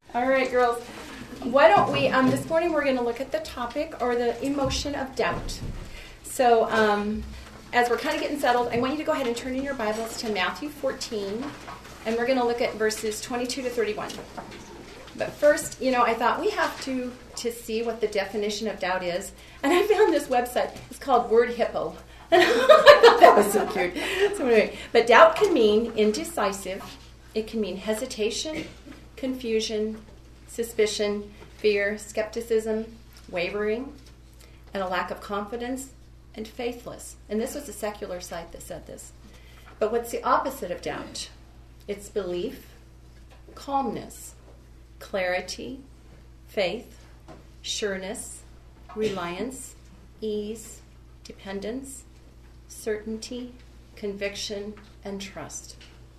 All right, girls. Why don't we, this morning we're going to look at the topic or the emotion of doubt. So as we're kind of getting settled, I want you to go ahead and turn in your Bibles to Matthew 14, and we're going to look at verses 22 to 31. But first, I thought we have to see what the definition of doubt is, and I found this website. It's called Word Hippo. And I thought that was so cute. So anyway, but doubt can mean indecisive. It can mean hesitation, confusion, suspicion, fear, skepticism, wavering, and a lack of confidence, and faithless. And this was a secular site that said this. But what's the opposite of doubt? It's belief, calmness, clarity, faith, sureness, reliance, ease, dependence, certainty, conviction, and trust.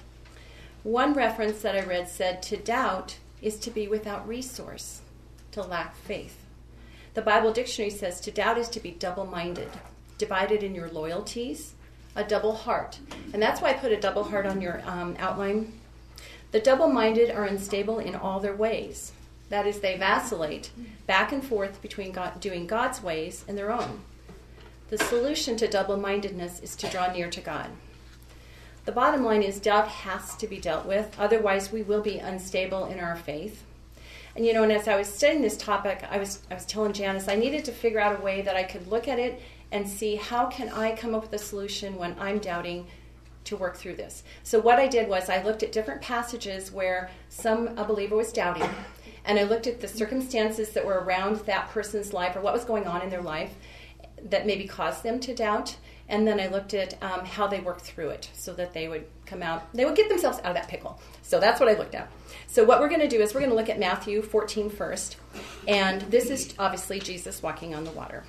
One reference that I read said to doubt is to be without resource, to lack faith. The Bible dictionary says to doubt is to be double-minded, divided in your loyalties, a double heart. And that's why I put a double heart on your outline. The double-minded are unstable in all their ways. That is, they vacillate back and forth between doing God's ways and their own. The solution to double-mindedness is to draw near to God. The bottom line is doubt has to be dealt with. Otherwise, we will be unstable in our faith. And and as I was studying this topic, I was telling Janice I needed to figure out a way that I could look at it and see how can I come up with a solution when I'm doubting to work through this. So what I did was I looked at different passages where a believer was doubting, and I looked at the circumstances that were around that person's life or what was going on in their life that maybe caused them to doubt. And then I looked at how they worked through it so that they would get themselves out of that pickle. So that's what I looked at. So what we're going to do is we're going to look at Matthew 14 first. And this is obviously Jesus walking on the water.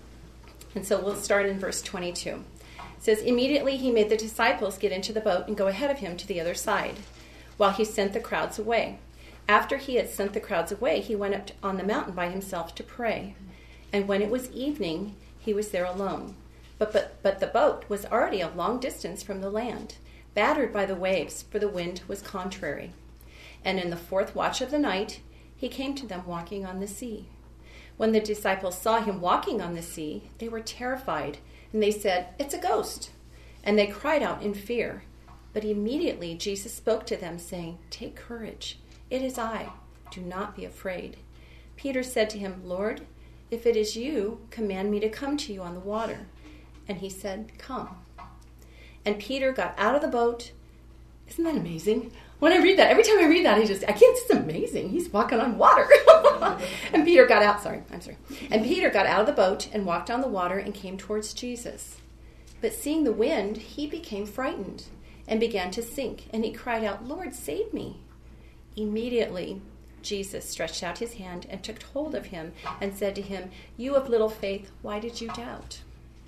And so we'll start in verse 22. It says, "Immediately he made the disciples get into the boat and go ahead of him to the other side, while he sent the crowds away. After he had sent the crowds away, he went up on the mountain by himself to pray. And when it was evening, he was there alone. But the boat was already a long distance from the land, battered by the waves, for the wind was contrary. And in the fourth watch of the night, he came to them walking on the sea. When the disciples saw him walking on the sea, they were terrified, and they said, 'It's a ghost.' And they cried out in fear. But immediately Jesus spoke to them, saying, 'Take courage. It is I. Do not be afraid.' Peter said to him, 'Lord, if it is you, command me to come to you on the water.' And he said, 'Come.' And Peter got out of the boat." Isn't that amazing? When I read that, every time I read that, it's amazing. He's walking on water. And Peter got out, And Peter got out of the boat and walked on the water and came towards Jesus. But seeing the wind, he became frightened and began to sink. And he cried out, 'Lord, save me.' Immediately, Jesus stretched out his hand and took hold of him and said to him, 'You of little faith, why did you doubt?'"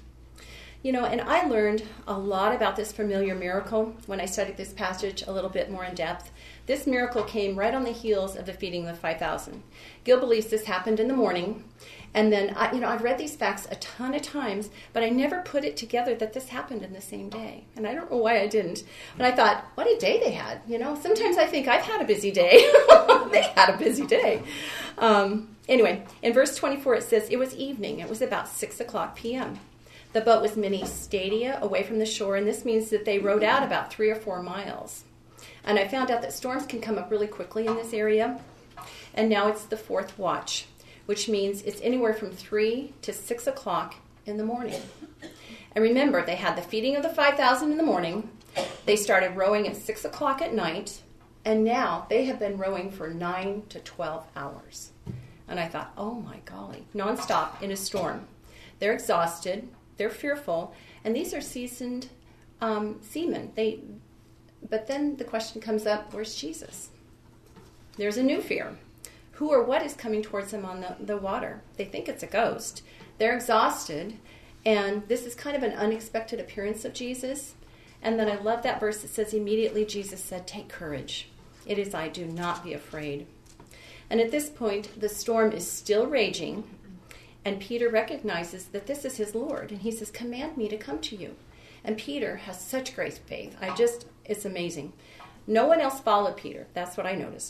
And I learned a lot about this familiar miracle when I studied this passage a little bit more in depth. This miracle came right on the heels of the feeding of the 5,000. Gil believes this happened in the morning. And then, I've read these facts a ton of times, but I never put it together that this happened in the same day. And I don't know why I didn't. But I thought, what a day they had. Sometimes I think I've had a busy day. They had a busy day. Anyway, in verse 24 it says, "It was evening. It was about 6:00 p.m. The boat was many stadia away from the shore, and this means that they rowed out about 3 or 4 miles. And I found out that storms can come up really quickly in this area. And now it's the fourth watch, which means it's anywhere from 3 to 6 o'clock in the morning. And remember, they had the feeding of the 5,000 in the morning. They started rowing at 6 o'clock at night, and now they have been rowing for 9 to 12 hours. And I thought, oh my golly, nonstop in a storm. They're exhausted. They're fearful, and these are seasoned seamen. But then the question comes up, where's Jesus? There's a new fear. Who or what is coming towards them on the water? They think it's a ghost. They're exhausted, and this is kind of an unexpected appearance of Jesus. And then I love that verse that says, immediately Jesus said, "Take courage. It is I. Do not be afraid." And at this point, the storm is still raging, and Peter recognizes that this is his Lord, and he says, "Command me to come to you." And Peter has such great faith. It's amazing. No one else followed Peter. That's what I noticed.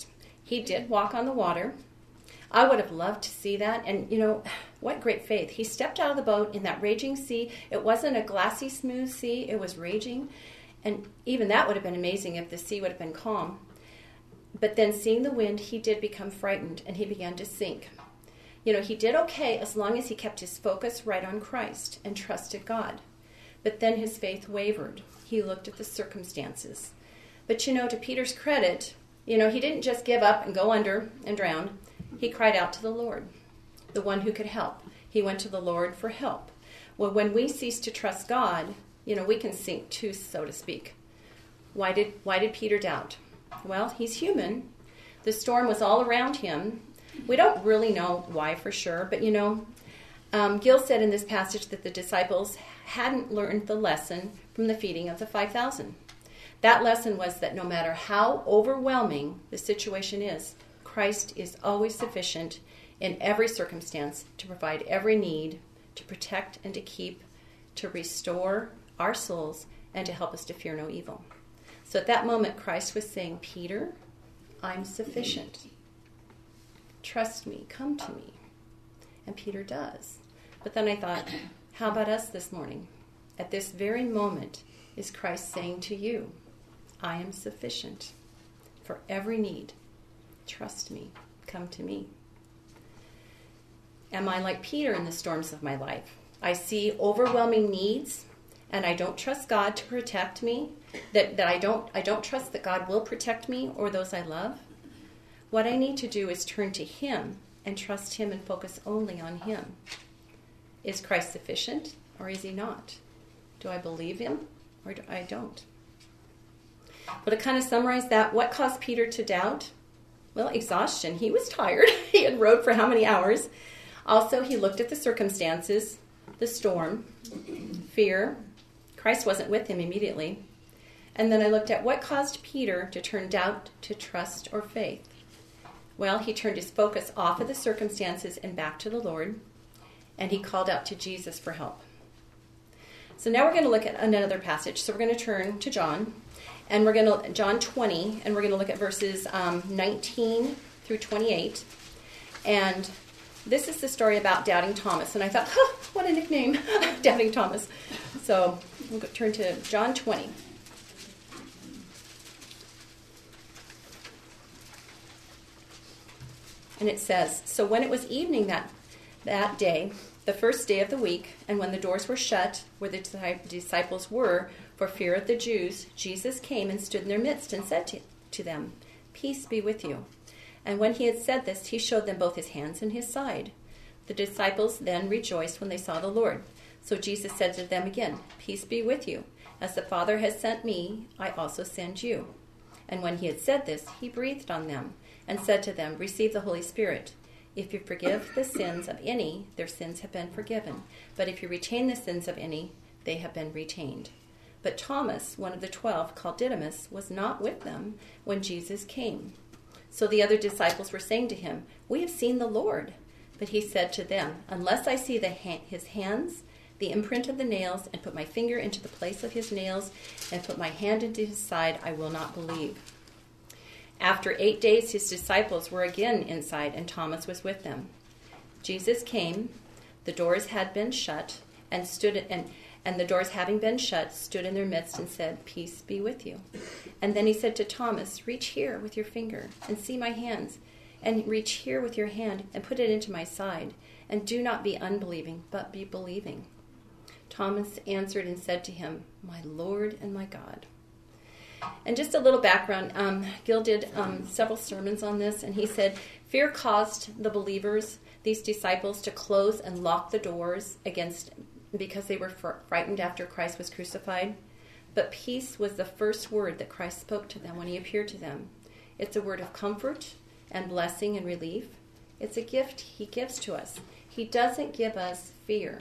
He did walk on the water. I would have loved to see that. And, what great faith. He stepped out of the boat in that raging sea. It wasn't a glassy, smooth sea. It was raging. And even that would have been amazing if the sea would have been calm. But then seeing the wind, he did become frightened, and he began to sink. He did okay as long as he kept his focus right on Christ and trusted God. But then his faith wavered. He looked at the circumstances. But, to Peter's credit, he didn't just give up and go under and drown. He cried out to the Lord, the one who could help. He went to the Lord for help. Well, when we cease to trust God, we can sink too, so to speak. Why did Peter doubt? Well, he's human. The storm was all around him. We don't really know why for sure, but Gil said in this passage that the disciples hadn't learned the lesson from the feeding of the 5,000. That lesson was that no matter how overwhelming the situation is, Christ is always sufficient in every circumstance to provide every need, to protect and to keep, to restore our souls, and to help us to fear no evil. So at that moment, Christ was saying, Peter, I'm sufficient. Trust me, come to me. And Peter does. But then I thought, how about us this morning? At this very moment, is Christ saying to you, I am sufficient for every need. Trust me, come to me. Am I like Peter in the storms of my life? I see overwhelming needs, and I don't trust God to protect me, that I don't trust that God will protect me or those I love. What I need to do is turn to him and trust him and focus only on him. Is Christ sufficient or is he not? Do I believe him or do I don't? Well, to kind of summarize that, what caused Peter to doubt? Well, exhaustion. He was tired. He had rowed for how many hours? Also, he looked at the circumstances, the storm, fear. Christ wasn't with him immediately. And then I looked at what caused Peter to turn doubt to trust or faith. Well, he turned his focus off of the circumstances and back to the Lord, and he called out to Jesus for help. So now we're going to look at another passage. So we're going to turn to John, and we're going to John 20, and we're going to look at verses 19 through 28. And this is the story about Doubting Thomas. And I thought, what a nickname, Doubting Thomas. So we'll turn to John 20. And it says, so when it was evening that day, the first day of the week, and when the doors were shut where the disciples were for fear of the Jews, Jesus came and stood in their midst and said to them, peace be with you. And when he had said this, he showed them both his hands and his side. The disciples then rejoiced when they saw the Lord. So Jesus said to them again, peace be with you. As the Father has sent me, I also send you. And when he had said this, he breathed on them and said to them, receive the Holy Spirit. If you forgive the sins of any, their sins have been forgiven. But if you retain the sins of any, they have been retained. But Thomas, one of the 12, called Didymus, was not with them when Jesus came. So the other disciples were saying to him, we have seen the Lord. But he said to them, unless I see his hands, the imprint of the nails, and put my finger into the place of his nails, and put my hand into his side, I will not believe. After 8 days, his disciples were again inside, and Thomas was with them. Jesus came, the doors had been shut, and the doors having been shut, stood in their midst and said, peace be with you. And then he said to Thomas, reach here with your finger, and see my hands, and reach here with your hand, and put it into my side, and do not be unbelieving, but be believing. Thomas answered and said to him, my Lord and my God. And just a little background, Gil did several sermons on this, and he said fear caused the believers, these disciples, to close and lock the doors because they were frightened after Christ was crucified. But peace was the first word that Christ spoke to them when he appeared to them. It's a word of comfort and blessing and relief. It's a gift he gives to us. He doesn't give us fear.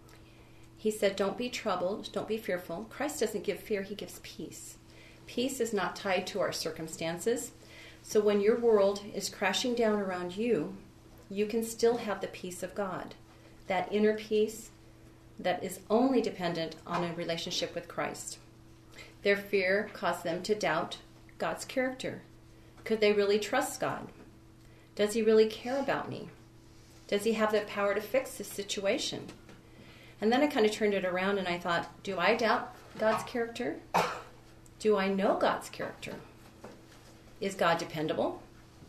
He said, don't be troubled, don't be fearful. Christ doesn't give fear, he gives peace. Peace is not tied to our circumstances. So when your world is crashing down around you, you can still have the peace of God. That inner peace that is only dependent on a relationship with Christ. Their fear caused them to doubt God's character. Could they really trust God? Does he really care about me? Does he have the power to fix this situation? And then I kind of turned it around and I thought, do I doubt God's character? Do I know God's character? Is God dependable?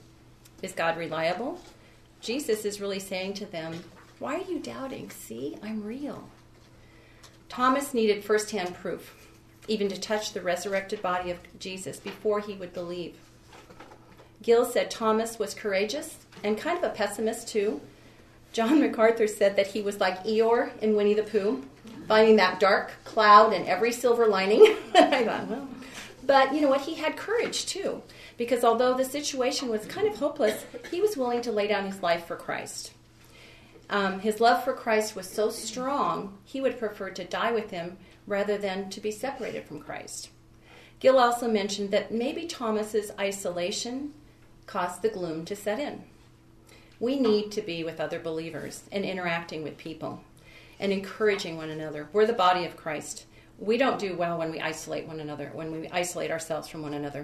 Is God reliable? Jesus is really saying to them, why are you doubting? See, I'm real. Thomas needed firsthand proof, even to touch the resurrected body of Jesus before he would believe. Gill said Thomas was courageous and kind of a pessimist too. John MacArthur said that he was like Eeyore in Winnie the Pooh, finding that dark cloud in every silver lining. I thought, well, but you know what? He had courage too, because although the situation was kind of hopeless, he was willing to lay down his life for Christ. His love for Christ was so strong, he would prefer to die with him rather than to be separated from Christ. Gill also mentioned that maybe Thomas's isolation caused the gloom to set in. We need to be with other believers and interacting with people and encouraging one another. We're the body of Christ. We don't do well when we isolate one another, when we isolate ourselves from one another.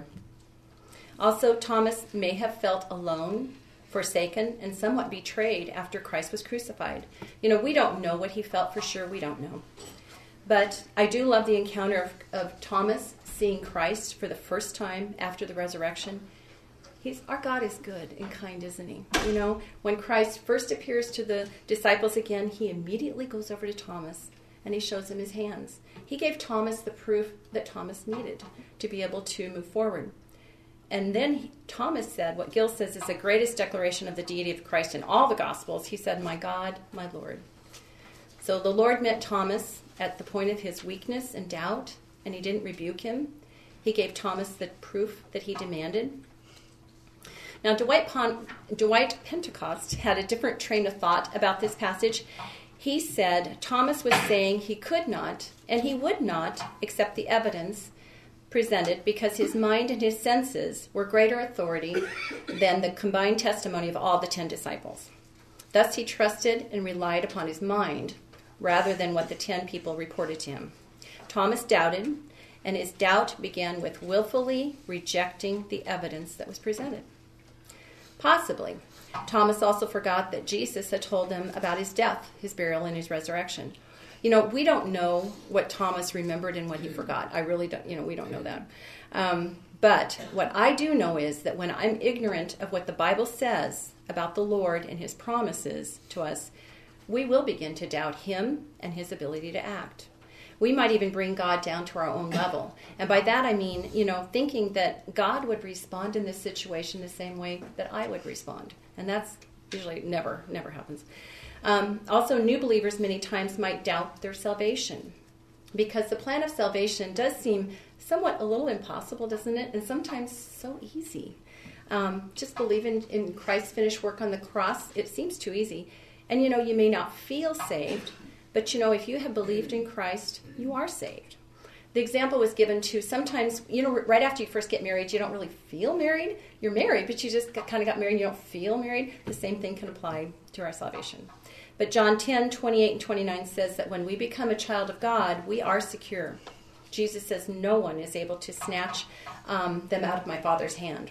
Also, Thomas may have felt alone, forsaken, and somewhat betrayed after Christ was crucified. You know, we don't know what he felt for sure. We don't know. But I do love the encounter of Thomas seeing Christ for the first time after the resurrection. Our God is good and kind, isn't he? You know, when Christ first appears to the disciples again, he immediately goes over to Thomas and he shows him his hands. He gave Thomas the proof that Thomas needed to be able to move forward. And then Thomas said, what Gill says is the greatest declaration of the deity of Christ in all the Gospels. He said, my God, my Lord. So the Lord met Thomas at the point of his weakness and doubt, and he didn't rebuke him. He gave Thomas the proof that he demanded. Now, Dwight Pentecost had a different train of thought about this passage. He said Thomas was saying he could not and he would not accept the evidence presented because his mind and his senses were greater authority than the combined testimony of all the 10 disciples. Thus, he trusted and relied upon his mind rather than what the 10 people reported to him. Thomas doubted, and his doubt began with willfully rejecting the evidence that was presented. Possibly, Thomas also forgot that Jesus had told them about his death, his burial, and his resurrection. You know, we don't know what Thomas remembered and what he forgot. I really don't, we don't know that. But what I do know is that when I'm ignorant of what the Bible says about the Lord and his promises to us, we will begin to doubt him and his ability to act. We might even bring God down to our own level. And by that I mean, thinking that God would respond in this situation the same way that I would respond. And that's usually never happens. Also, new believers many times might doubt their salvation because the plan of salvation does seem somewhat a little impossible, doesn't it? And sometimes so easy. Just believing in Christ's finished work on the cross, it seems too easy. And, you may not feel saved, but, if you have believed in Christ, you are saved. The example was given to sometimes, right after you first get married, you don't really feel married. You're married, but you just kind of got married and you don't feel married. The same thing can apply to our salvation. But John 10:28 and 29 says that when we become a child of God, we are secure. Jesus says no one is able to snatch them out of my Father's hand.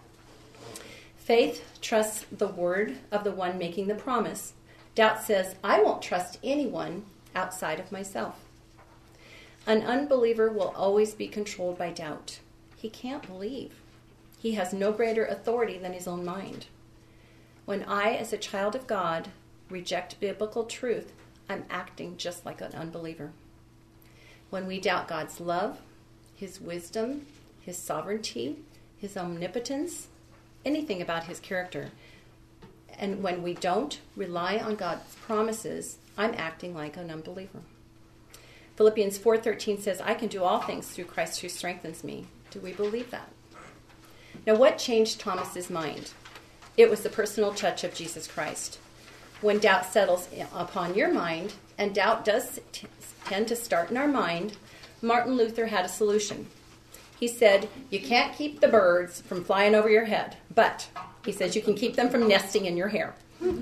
Faith trusts the word of the one making the promise. Doubt says, I won't trust anyone outside of myself. An unbeliever will always be controlled by doubt. He can't believe. He has no greater authority than his own mind. When I, as a child of God, reject biblical truth, I'm acting just like an unbeliever. When we doubt God's love, his wisdom, his sovereignty, his omnipotence, anything about his character, and when we don't rely on God's promises, I'm acting like an unbeliever. Philippians 4:13 says, I can do all things through Christ who strengthens me. Do we believe that? Now, what changed Thomas's mind? It was the personal touch of Jesus Christ. When doubt settles upon your mind, and doubt does tend to start in our mind, Martin Luther had a solution. He said, you can't keep the birds from flying over your head, but he says you can keep them from nesting in your hair.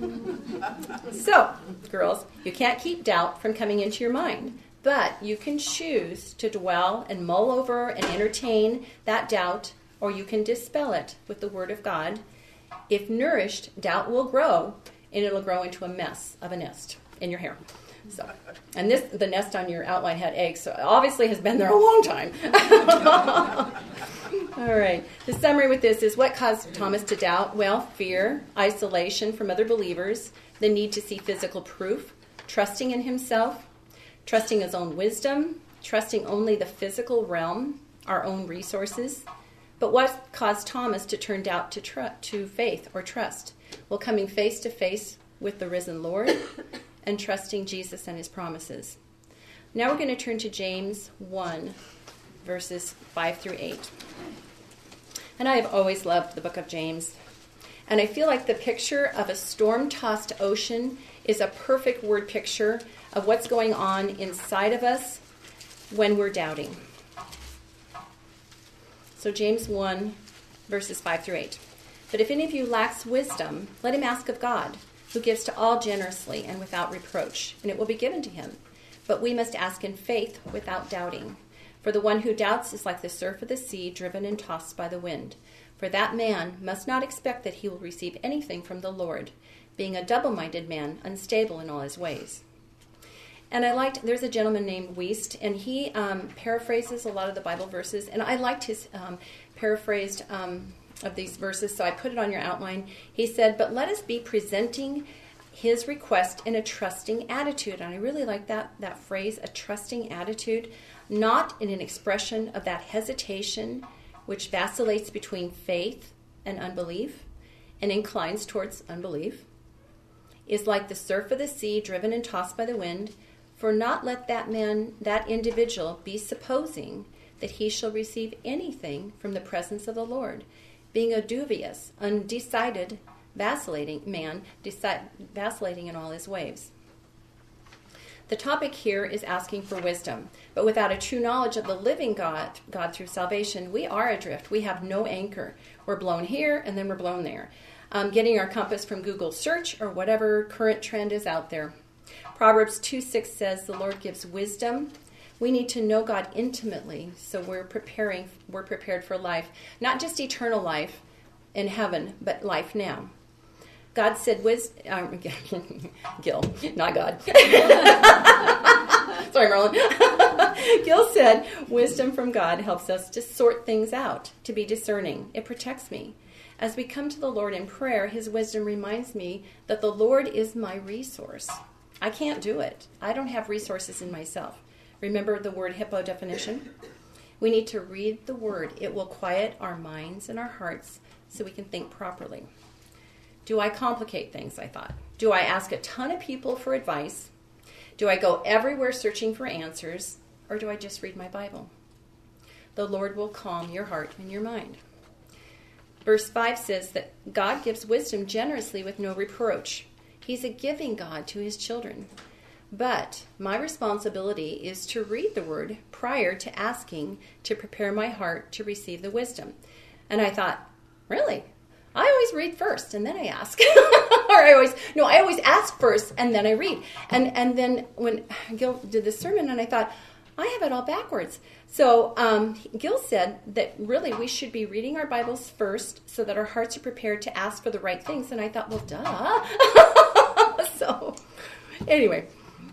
So, girls, you can't keep doubt from coming into your mind, but you can choose to dwell and mull over and entertain that doubt or you can dispel it with the Word of God. If nourished, doubt will grow, and it'll grow into a mess of a nest in your hair. So, and the nest on your outline had eggs, so it obviously has been there a long time. All right. The summary with this is what caused Thomas to doubt? Well, fear, isolation from other believers, the need to see physical proof, trusting in himself, trusting his own wisdom, trusting only the physical realm, our own resources. But what caused Thomas to turn doubt to faith or trust? Well, coming face to face with the risen Lord and trusting Jesus and his promises. Now we're going to turn to James 1, verses 5 through 8. And I have always loved the book of James. And I feel like the picture of a storm-tossed ocean is a perfect word picture of what's going on inside of us when we're doubting. So James 1, verses 5 through 8. But if any of you lacks wisdom, let him ask of God, who gives to all generously and without reproach, and it will be given to him. But we must ask in faith without doubting. For the one who doubts is like the surf of the sea, driven and tossed by the wind. For that man must not expect that he will receive anything from the Lord, being a double-minded man, unstable in all his ways. And there's a gentleman named Wiest, and he paraphrases a lot of the Bible verses, and I liked his paraphrased of these verses, so I put it on your outline. He said, but let us be presenting his request in a trusting attitude. And I really like that phrase, a trusting attitude, not in an expression of that hesitation which vacillates between faith and unbelief and inclines towards unbelief, is like the surf of the sea driven and tossed by the wind. For not let that individual be supposing that he shall receive anything from the presence of the Lord, being a dubious, undecided, vacillating man, vacillating in all his ways. The topic here is asking for wisdom, but without a true knowledge of the living God through salvation, we are adrift. We have no anchor. We're blown here and then we're blown there, getting our compass from Google search or whatever current trend is out there. Proverbs 2:6 says the Lord gives wisdom. We need to know God intimately, so we're prepared for life, not just eternal life in heaven, but life now. God said, Gil, not God. Sorry, Merlin. Gil said, wisdom from God helps us to sort things out, to be discerning. It protects me. As we come to the Lord in prayer, his wisdom reminds me that the Lord is my resource. I can't do it. I don't have resources in myself. Remember the word hippo definition? We need to read the word. It will quiet our minds and our hearts so we can think properly. Do I complicate things, I thought? Do I ask a ton of people for advice? Do I go everywhere searching for answers? Or do I just read my Bible? The Lord will calm your heart and your mind. Verse 5 says that God gives wisdom generously with no reproach. He's a giving God to his children. But my responsibility is to read the word prior to asking to prepare my heart to receive the wisdom. And I thought, really? I always read first and then I ask. I always ask first and then I read. And then when Gil did the sermon, and I thought, I have it all backwards. So Gil said that really we should be reading our Bibles first so that our hearts are prepared to ask for the right things. And I thought, well, duh. So anyway.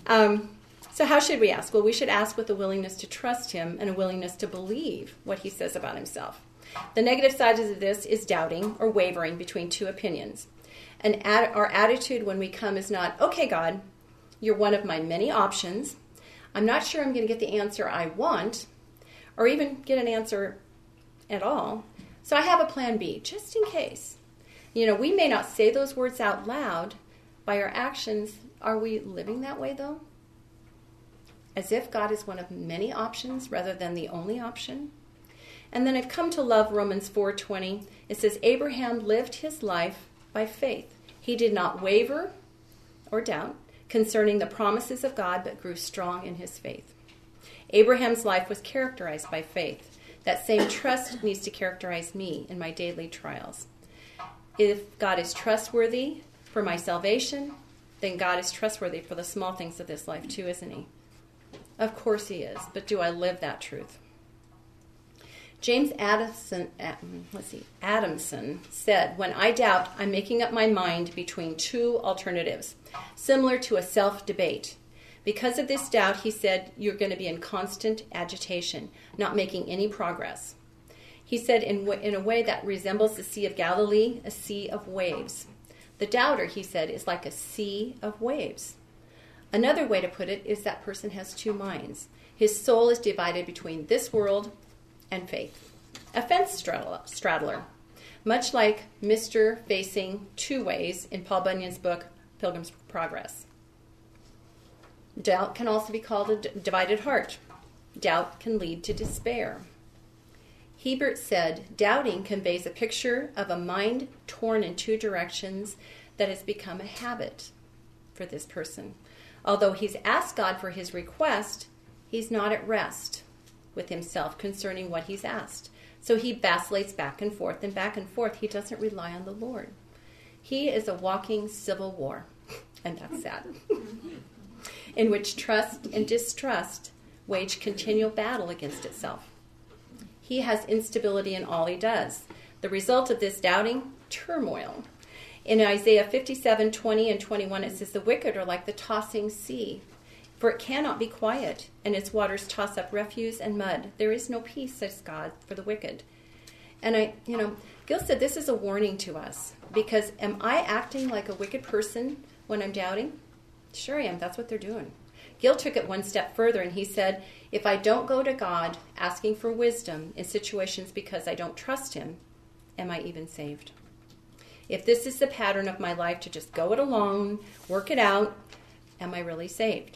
So how should we ask? Well, we should ask with a willingness to trust him and a willingness to believe what he says about himself. The negative side of this is doubting or wavering between two opinions. And our attitude when we come is not, okay, God, you're one of my many options. I'm not sure I'm going to get the answer I want or even get an answer at all. So I have a plan B, just in case. We may not say those words out loud. By our actions, are we living that way, though? As if God is one of many options rather than the only option? And then I've come to love Romans 4:20. It says, Abraham lived his life by faith. He did not waver or doubt concerning the promises of God, but grew strong in his faith. Abraham's life was characterized by faith. That same trust needs to characterize me in my daily trials. If God is trustworthy for my salvation, then God is trustworthy for the small things of this life too, isn't he? Of course he is, but do I live that truth? James Adamson said, "When I doubt, I'm making up my mind between two alternatives, similar to a self-debate. Because of this doubt," he said, "you're going to be in constant agitation, not making any progress." He said, in a way that resembles the Sea of Galilee, a sea of waves. The doubter, he said, is like a sea of waves. Another way to put it is that person has two minds. His soul is divided between this world and faith. A fence straddler, much like Mr. facing two ways in Paul Bunyan's book, Pilgrim's Progress. Doubt can also be called a divided heart. Doubt can lead to despair. Hebert said, "Doubting conveys a picture of a mind torn in two directions that has become a habit for this person. Although he's asked God for his request, he's not at rest with himself concerning what he's asked. So he vacillates back and forth and back and forth. He doesn't rely on the Lord. He is a walking civil war, and that's sad, in which trust and distrust wage continual battle against itself. He has instability in all he does. The result of this doubting, turmoil. In Isaiah 57:20 and 21, it says, "The wicked are like the tossing sea, for it cannot be quiet, and its waters toss up refuse and mud. There is no peace," says God, "for the wicked." And Gil said this is a warning to us, because am I acting like a wicked person when I'm doubting? Sure I am. That's what they're doing. Gil took it one step further, and he said, if I don't go to God asking for wisdom in situations because I don't trust him, am I even saved? If this is the pattern of my life, to just go it alone, work it out, am I really saved?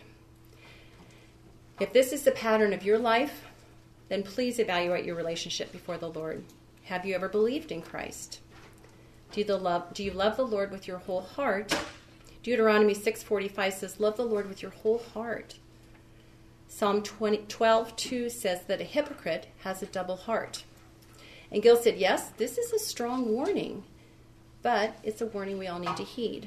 If this is the pattern of your life, then please evaluate your relationship before the Lord. Have you ever believed in Christ? Do you love the Lord with your whole heart? Deuteronomy 6:45 says, "Love the Lord with your whole heart." Psalm 12:2 says that a hypocrite has a double heart. And Gil said, yes, this is a strong warning, but it's a warning we all need to heed.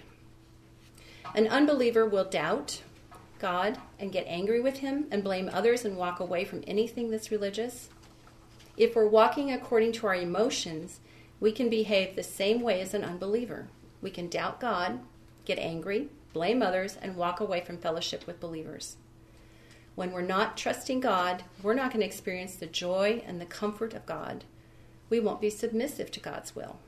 An unbeliever will doubt God and get angry with him and blame others and walk away from anything that's religious. If we're walking according to our emotions, we can behave the same way as an unbeliever. We can doubt God, get angry, blame others, and walk away from fellowship with believers. When we're not trusting God, we're not going to experience the joy and the comfort of God. We won't be submissive to God's will.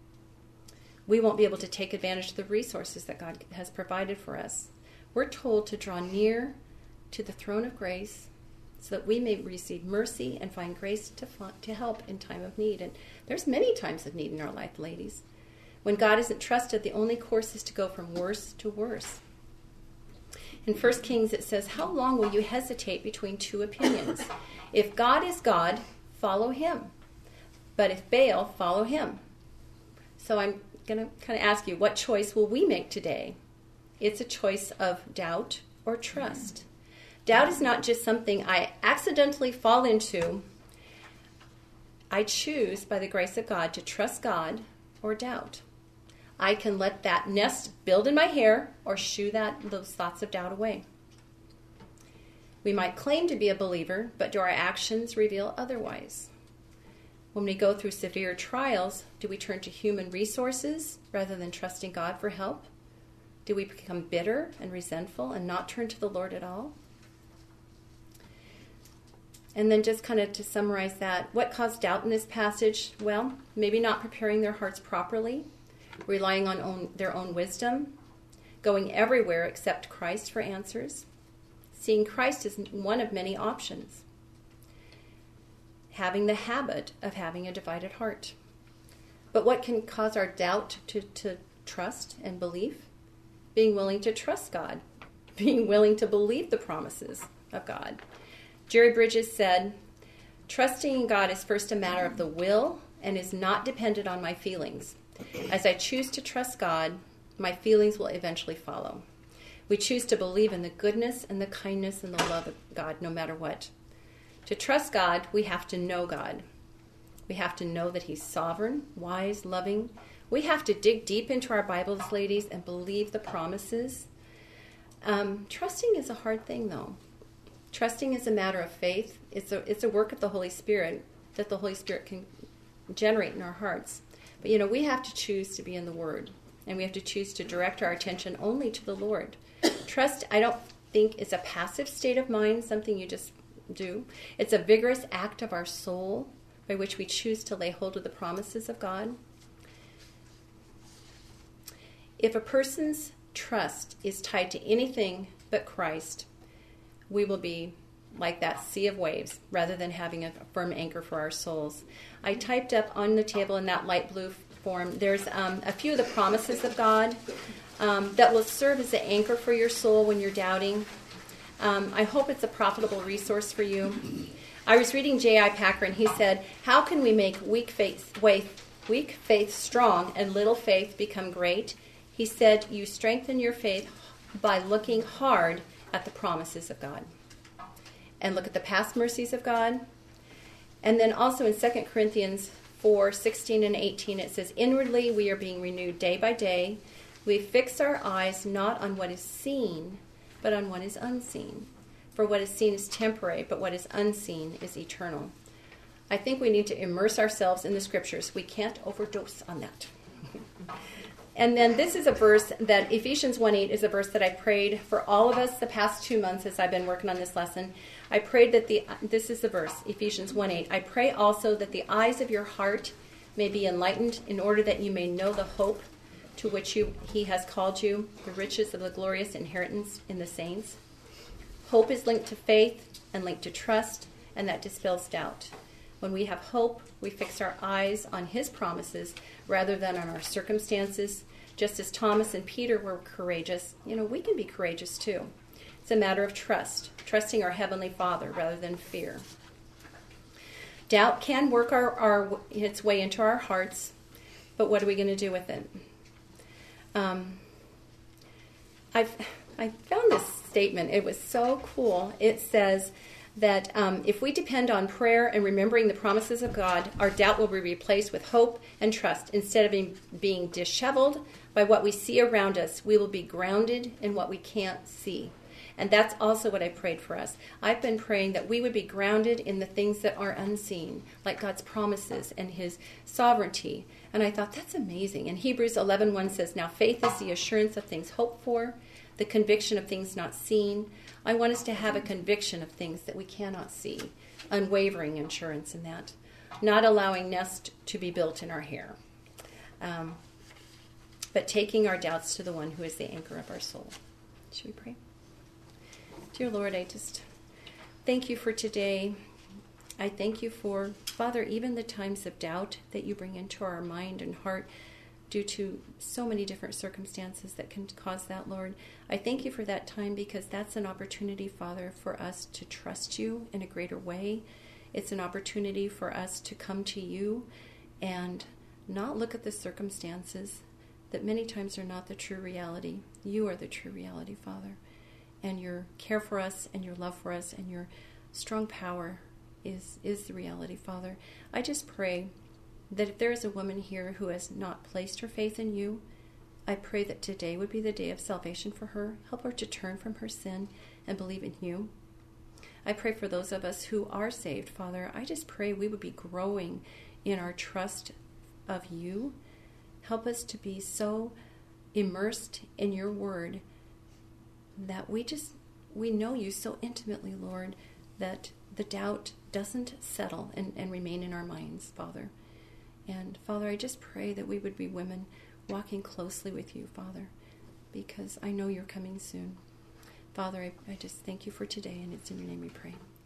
We won't be able to take advantage of the resources that God has provided for us. We're told to draw near to the throne of grace so that we may receive mercy and find grace to help in time of need. And there's many times of need in our life, ladies. When God isn't trusted, the only course is to go from worse to worse. In 1 Kings, it says, "How long will you hesitate between two opinions? If God is God, follow him. But if Baal, follow him." So I'm going to kind of ask you, what choice will we make today? It's a choice of doubt or trust. Doubt is not just something I accidentally fall into. I choose, by the grace of God, to trust God or doubt. I can let that nest build in my hair or shoo those thoughts of doubt away. We might claim to be a believer, but do our actions reveal otherwise? When we go through severe trials, do we turn to human resources rather than trusting God for help? Do we become bitter and resentful and not turn to the Lord at all? And then just kind of to summarize that, what caused doubt in this passage? Well, maybe not preparing their hearts properly, relying on their own wisdom, going everywhere except Christ for answers, seeing Christ as one of many options, having the habit of having a divided heart. But what can cause our doubt to trust and belief? Being willing to trust God, being willing to believe the promises of God. Jerry Bridges said, "Trusting in God is first a matter of the will and is not dependent on my feelings. As I choose to trust God, my feelings will eventually follow." We choose to believe in the goodness and the kindness and the love of God no matter what. To trust God, we have to know God. We have to know that he's sovereign, wise, loving. We have to dig deep into our Bibles, ladies, and believe the promises. Trusting is a hard thing, though. Trusting is a matter of faith. It's a work of the Holy Spirit. that the Holy Spirit can generate in our hearts. But, we have to choose to be in the Word, and we have to choose to direct our attention only to the Lord. Trust, I don't think, is a passive state of mind, something you just do. It's a vigorous act of our soul by which we choose to lay hold of the promises of God. If a person's trust is tied to anything but Christ, we will be like that sea of waves rather than having a firm anchor for our souls. I typed up on the table in that light blue form, there's a few of the promises of God that will serve as an anchor for your soul when you're doubting. I hope it's a profitable resource for you. I was reading J.I. Packer, and he said, how can we make weak faith strong and little faith become great? He said, you strengthen your faith by looking hard at the promises of God. And look at the past mercies of God. And then also in 2 Corinthians 4:16 and 18, it says, inwardly we are being renewed day by day. We fix our eyes not on what is seen, but on what is unseen. For what is seen is temporary, but what is unseen is eternal. I think we need to immerse ourselves in the Scriptures. We can't overdose on that. And then this is a verse that Ephesians 1:8 is a verse that I prayed for all of us the past 2 months as I've been working on this lesson. I prayed that this is the verse, Ephesians 1:8. I pray also that the eyes of your heart may be enlightened in order that you may know the hope to which he has called you, the riches of the glorious inheritance in the saints. Hope is linked to faith and linked to trust, and that dispels doubt. When we have hope, we fix our eyes on his promises rather than on our circumstances. Just as Thomas and Peter were courageous, we can be courageous too. It's a matter of trust, trusting our Heavenly Father rather than fear. Doubt can work its way into our hearts, but what are we going to do with it? I found this statement. It was so cool. It says that if we depend on prayer and remembering the promises of God, our doubt will be replaced with hope and trust. Instead of being disheveled by what we see around us, we will be grounded in what we can't see. And that's also what I prayed for us. I've been praying that we would be grounded in the things that are unseen, like God's promises and his sovereignty. And I thought, that's amazing. And Hebrews 11:1 says, now faith is the assurance of things hoped for, the conviction of things not seen. I want us to have a conviction of things that we cannot see, unwavering assurance in that, not allowing nest to be built in our hair, but taking our doubts to the one who is the anchor of our soul. Should we pray? Dear Lord, I just thank you for today. I thank you for, Father, even the times of doubt that you bring into our mind and heart due to so many different circumstances that can cause that, Lord. I thank you for that time because that's an opportunity, Father, for us to trust you in a greater way. It's an opportunity for us to come to you and not look at the circumstances that many times are not the true reality. You are the true reality, Father. And your care for us and your love for us and your strong power is the reality, Father. I just pray that if there is a woman here who has not placed her faith in you, I pray that today would be the day of salvation for her. Help her to turn from her sin and believe in you. I pray for those of us who are saved, Father. I just pray we would be growing in our trust of you. Help us to be so immersed in your word that we know you so intimately, Lord, that the doubt doesn't settle and remain in our minds, Father. And Father, I just pray that we would be women walking closely with you, Father, because I know you're coming soon. Father, I just thank you for today, and it's in your name we pray.